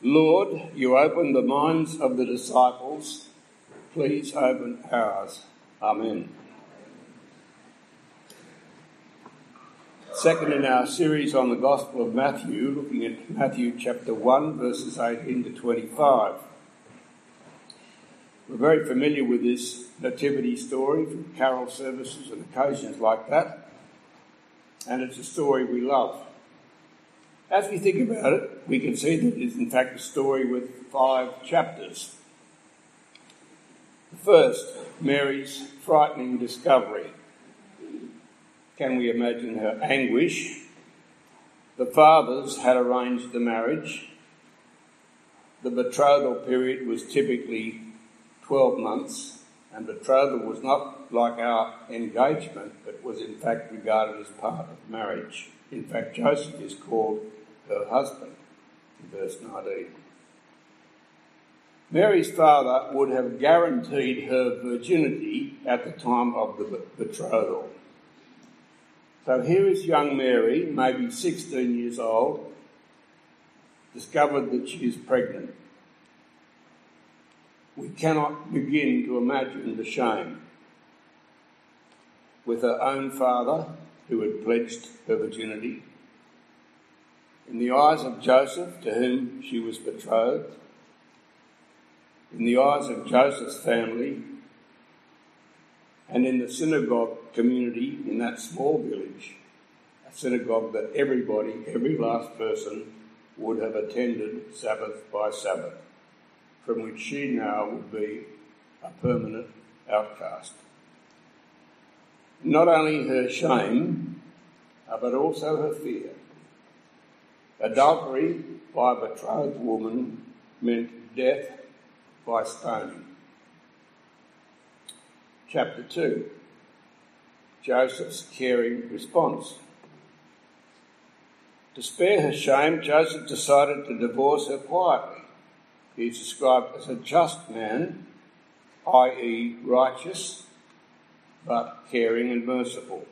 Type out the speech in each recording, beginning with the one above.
Lord, you opened the minds of the disciples. Please open ours. Amen. Second in our series on the Gospel of Matthew, looking at Matthew chapter 1, verses 18 to 25. We're very familiar with this nativity story from carol services and occasions like that, and it's a story we love. As we think about it, we can see that it is in fact a story with 5 chapters. The first, Mary's frightening discovery. Can we imagine her anguish? The fathers had arranged the marriage. The betrothal period was typically 12 months, and betrothal was not like our engagement, but was in fact regarded as part of marriage. In fact, Joseph is called her husband in verse 19. Mary's father would have guaranteed her virginity at the time of the betrothal. So here is young Mary, maybe 16 years old, discovered that she is pregnant. We cannot begin to imagine the shame. With her own father, who had pledged her virginity, in the eyes of Joseph, to whom she was betrothed, in the eyes of Joseph's family, and in the synagogue community in that small village, a synagogue that everybody, every last person, would have attended Sabbath by Sabbath, from which she now would be a permanent outcast. Not only her shame, but also her fear. Adultery by a betrothed woman meant death by stoning. Chapter 2, Joseph's caring response. To spare her shame, Joseph decided to divorce her quietly. He is described as a just man, i.e. righteous, but caring and merciful.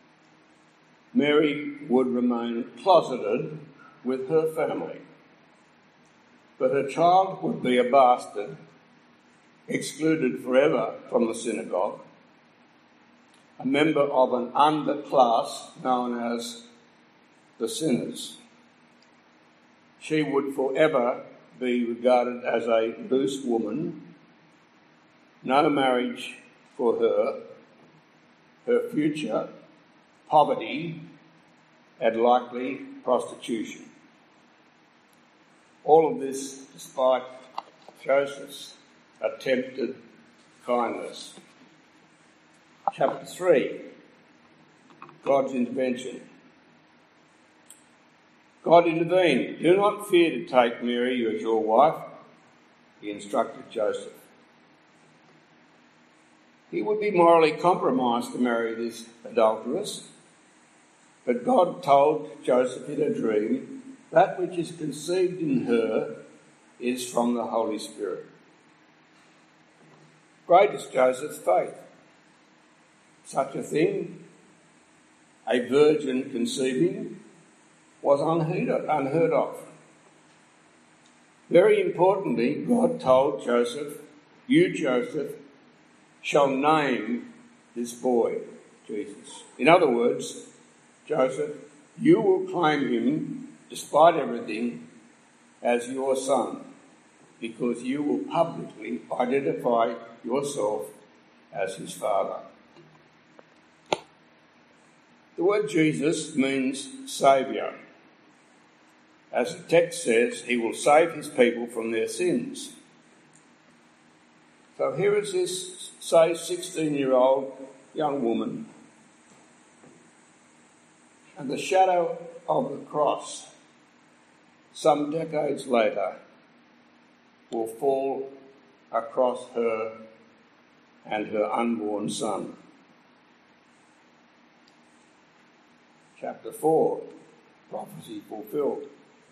Mary would remain closeted with her family, but her child would be a bastard, excluded forever from the synagogue, a member of an underclass known as the sinners. She would forever be regarded as a loose woman, no marriage for her, her future, poverty, and likely prostitution. All of this despite Joseph's attempted kindness. Chapter 3, God's intervention. God intervened. Do not fear to take Mary as your wife, he instructed Joseph. He would be morally compromised to marry this adulteress, but God told Joseph in a dream, that which is conceived in her is from the Holy Spirit. Great is Joseph's faith. Such a thing, a virgin conceiving, was unheard of. Very importantly, God told Joseph, you, Joseph, shall name this boy Jesus. In other words, Joseph, you will claim him, despite everything, as your son, because you will publicly identify yourself as his father. The word Jesus means saviour. As the text says, he will save his people from their sins. So here is this, say, 16-year-old young woman, and the shadow of the cross, some decades later, will fall across her and her unborn son. Chapter 4, prophecy fulfilled.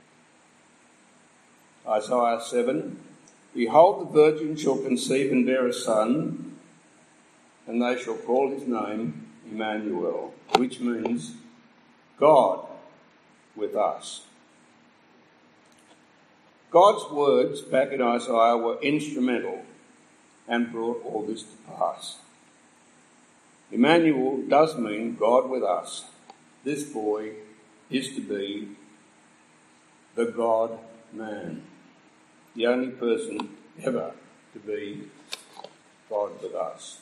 Isaiah 7, behold, the virgin shall conceive and bear a son, and they shall call his name Emmanuel, which means God with us. God's words back in Isaiah were instrumental and brought all this to pass. Emmanuel does mean God with us. This boy is to be the God-man, the only person ever to be God with us.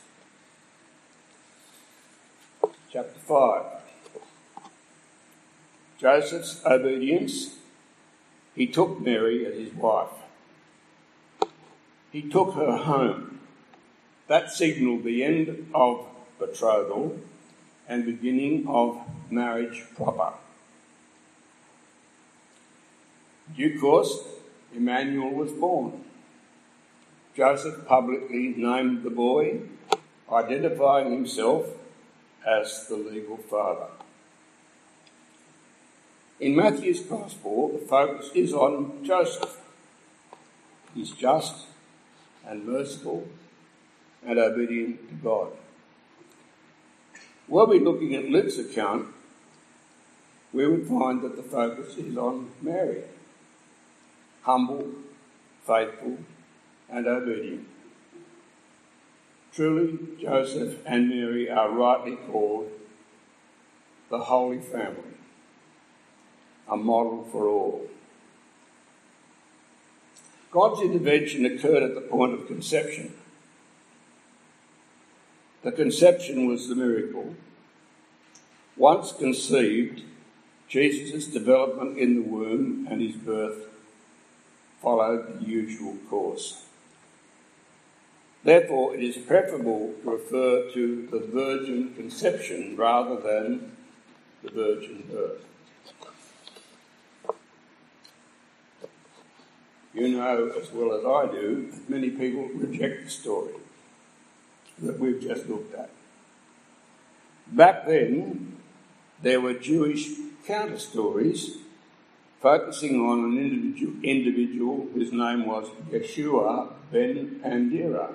Chapter 5. Joseph's obedience. He took Mary as his wife. He took her home. That signalled the end of betrothal and beginning of marriage proper. In due course, Emmanuel was born. Joseph publicly named the boy, identifying himself as the legal father. In Matthew's Gospel, the focus is on Joseph. He's just and merciful and obedient to God. Were we looking at Luke's account, we would find that the focus is on Mary, humble, faithful, and obedient. Truly, Joseph and Mary are rightly called the Holy Family, a model for all. God's intervention occurred at the point of conception. The conception was the miracle. Once conceived, Jesus' development in the womb and his birth followed the usual course. Therefore, it is preferable to refer to the virgin conception rather than the virgin birth. You know as well as I do that many people reject the story that we've just looked at. Back then, there were Jewish counter-stories focusing on an individual whose name was Yeshua ben Pandira,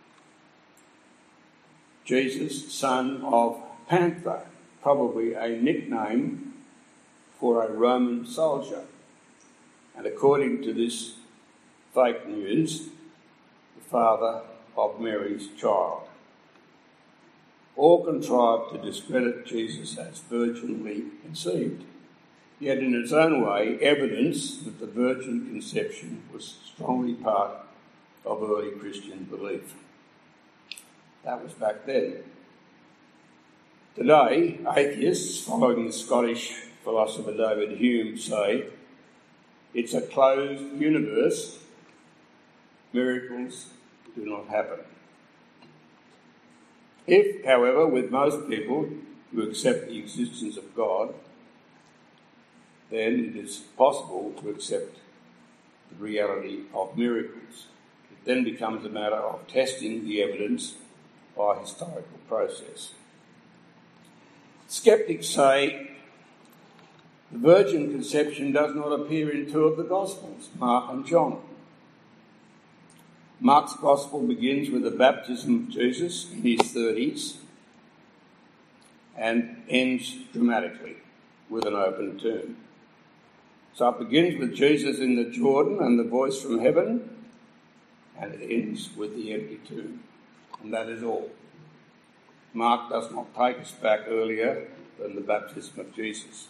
Jesus, son of Panther, probably a nickname for a Roman soldier. And according to this fake news, the father of Mary's child. All contrived to discredit Jesus as virginally conceived, yet in its own way evidence that the virgin conception was strongly part of early Christian belief. That was back then. Today, atheists, following the Scottish philosopher David Hume, say it's a closed universe. Miracles do not happen. If, however, with most people who accept the existence of God, then it is possible to accept the reality of miracles. It then becomes a matter of testing the evidence by historical process. Skeptics say the virgin conception does not appear in two of the Gospels, Mark and John. Mark's Gospel begins with the baptism of Jesus in his 30s and ends dramatically with an open tomb. So it begins with Jesus in the Jordan and the voice from heaven, and it ends with the empty tomb. And that is all. Mark does not take us back earlier than the baptism of Jesus.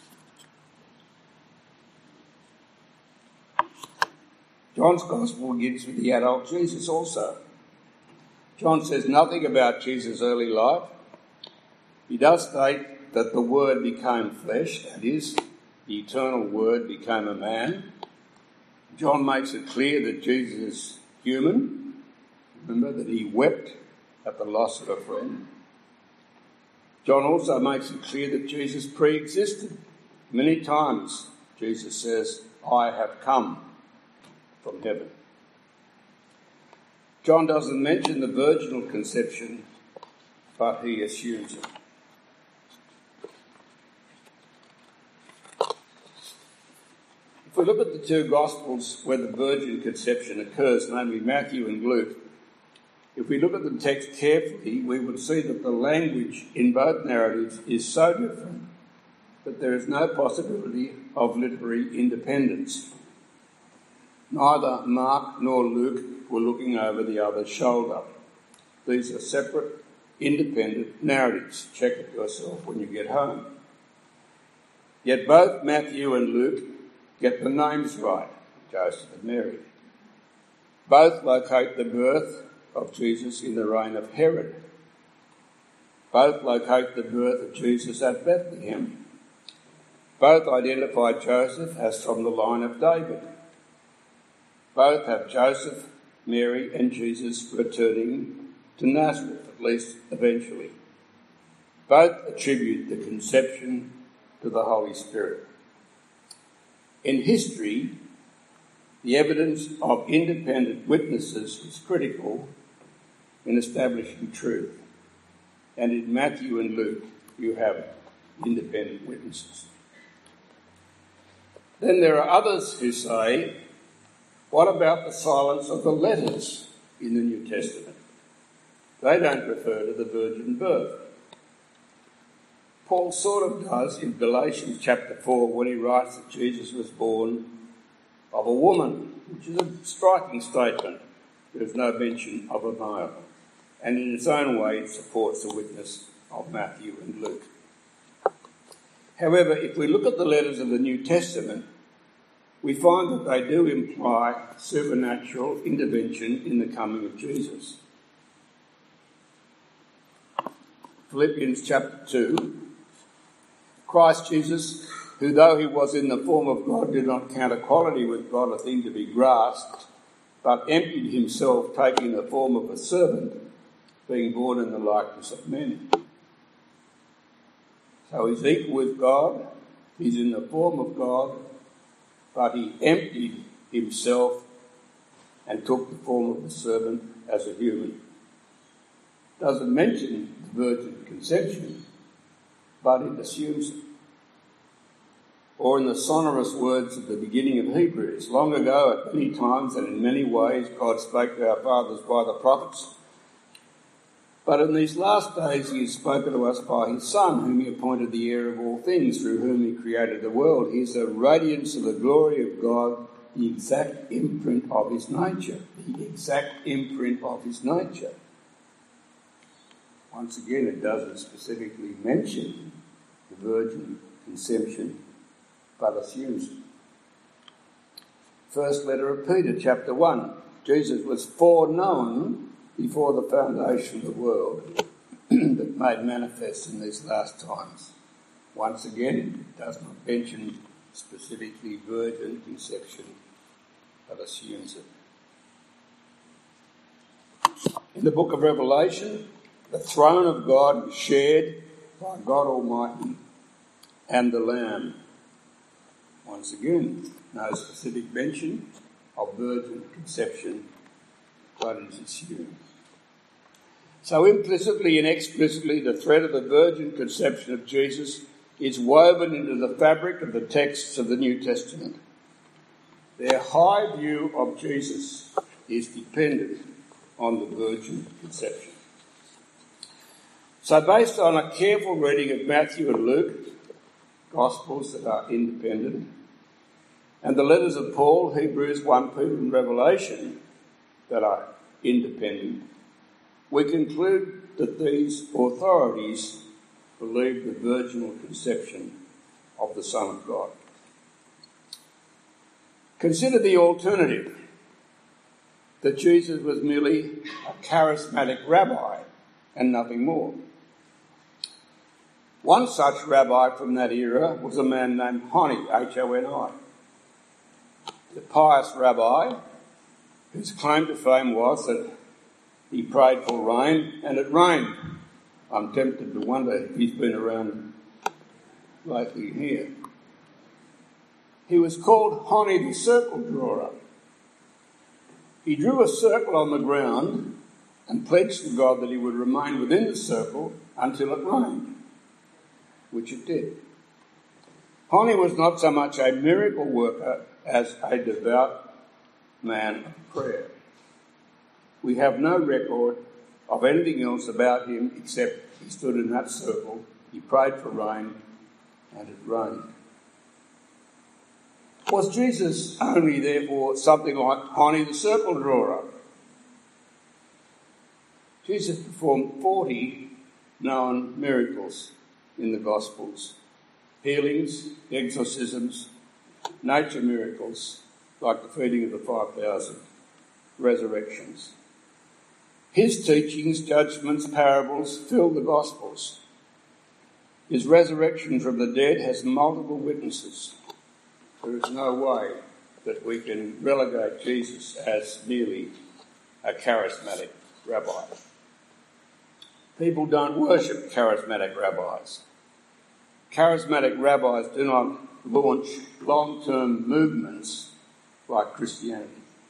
John's Gospel begins with the adult Jesus also. John says nothing about Jesus' early life. He does state that the Word became flesh, that is, the eternal Word became a man. John makes it clear that Jesus is human. Remember that he wept at the loss of a friend. John also makes it clear that Jesus pre-existed. Many times Jesus says, I have come from heaven. John doesn't mention the virginal conception, but he assumes it. If we look at the two Gospels where the virgin conception occurs, namely Matthew and Luke, if we look at the text carefully, we would see that the language in both narratives is so different that there is no possibility of literary independence. Neither Mark nor Luke were looking over the other's shoulder. These are separate, independent narratives. Check it yourself when you get home. Yet both Matthew and Luke get the names right, Joseph and Mary. Both locate the birth of Jesus in the reign of Herod. Both locate the birth of Jesus at Bethlehem. Both identify Joseph as from the line of David. Both have Joseph, Mary and Jesus returning to Nazareth, at least eventually. Both attribute the conception to the Holy Spirit. In history, the evidence of independent witnesses is critical in establishing truth. And in Matthew and Luke, you have independent witnesses. Then there are others who say, what about the silence of the letters in the New Testament? They don't refer to the virgin birth. Paul sort of does in Galatians chapter 4 when he writes that Jesus was born of a woman, which is a striking statement. There's no mention of a male. And in its own way, it supports the witness of Matthew and Luke. However, if we look at the letters of the New Testament, we find that they do imply supernatural intervention in the coming of Jesus. Philippians chapter 2, Christ Jesus, who though he was in the form of God, did not count equality with God a thing to be grasped, but emptied himself, taking the form of a servant, being born in the likeness of men. So he's equal with God, he's in the form of God, but he emptied himself and took the form of a servant as a human. Doesn't mention the virgin conception, but it assumes it. Or in the sonorous words at the beginning of Hebrews, long ago at many times and in many ways God spoke to our fathers by the prophets. But in these last days he has spoken to us by his Son, whom he appointed the heir of all things, through whom he created the world. He is the radiance of the glory of God, the exact imprint of his nature. The exact imprint of his nature. Once again, it doesn't specifically mention the virgin conception, but assumes it. First letter of Peter, chapter 1. Jesus was foreknown before the foundation of the world, but made manifest in these last times. Once again, it does not mention specifically virgin conception, but assumes it. In the book of Revelation, the throne of God is shared by God Almighty and the Lamb. Once again, no specific mention of virgin conception, but it is assumed. So implicitly and explicitly, the thread of the virgin conception of Jesus is woven into the fabric of the texts of the New Testament. Their high view of Jesus is dependent on the virgin conception. So based on a careful reading of Matthew and Luke, Gospels that are independent, and the letters of Paul, Hebrews, 1 Peter and Revelation that are independent, we conclude that these authorities believe the virginal conception of the Son of God. Consider the alternative, that Jesus was merely a charismatic rabbi and nothing more. One such rabbi from that era was a man named Honi, H-O-N-I, the pious rabbi whose claim to fame was that he prayed for rain and it rained. I'm tempted to wonder if he's been around lately here. He was called Honi the circle drawer. He drew a circle on the ground and pledged to God that he would remain within the circle until it rained, which it did. Honi was not so much a miracle worker as a devout man of prayer. We have no record of anything else about him except he stood in that circle, he prayed for rain, and it rained. Was Jesus only, therefore, something like Honi the circle drawer? Jesus performed 40 known miracles in the Gospels. Healings, exorcisms, nature miracles, like the feeding of the 5,000, resurrections. His teachings, judgments, parables fill the Gospels. His resurrection from the dead has multiple witnesses. There is no way that we can relegate Jesus as merely a charismatic rabbi. People don't worship charismatic rabbis. Charismatic rabbis do not launch long-term movements like Christianity.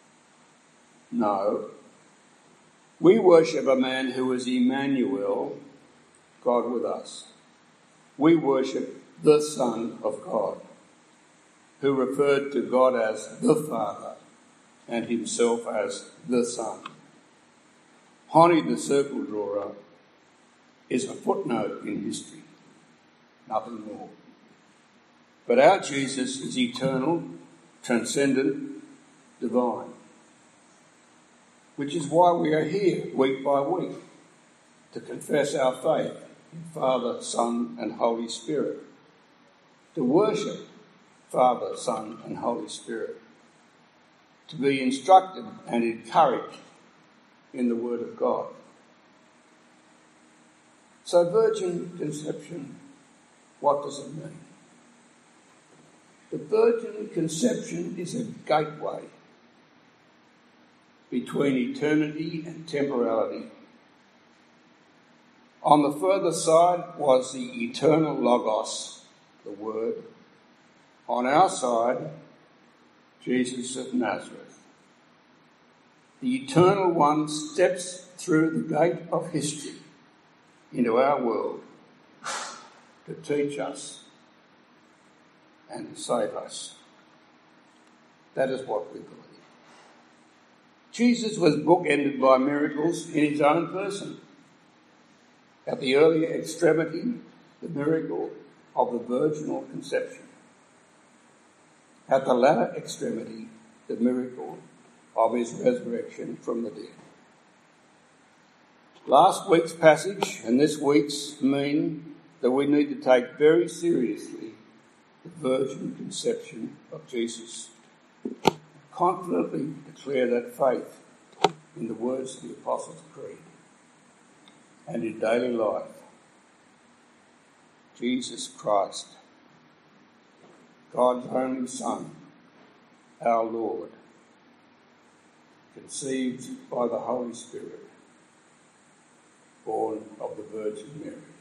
No. We worship a man who is Emmanuel, God with us. We worship the Son of God, who referred to God as the Father and himself as the Son. Honi the circle drawer is a footnote in history, nothing more. But our Jesus is eternal, transcendent, divine, which is why we are here week by week to confess our faith in Father, Son and Holy Spirit, to worship Father, Son and Holy Spirit, to be instructed and encouraged in the Word of God. So virgin conception, what does it mean? The virgin conception is a gateway between eternity and temporality. On the further side was the eternal Logos, the Word. On our side, Jesus of Nazareth. The Eternal One steps through the gate of history into our world to teach us and to save us. That is what we believe. Jesus was bookended by miracles in his own person. At the earlier extremity, the miracle of the virginal conception. At the latter extremity, the miracle of his resurrection from the dead. Last week's passage and this week's mean that we need to take very seriously the virgin conception of Jesus. Confidently declare that faith in the words of the Apostles' Creed and in daily life. Jesus Christ, God's only Son, our Lord, conceived by the Holy Spirit, born of the Virgin Mary.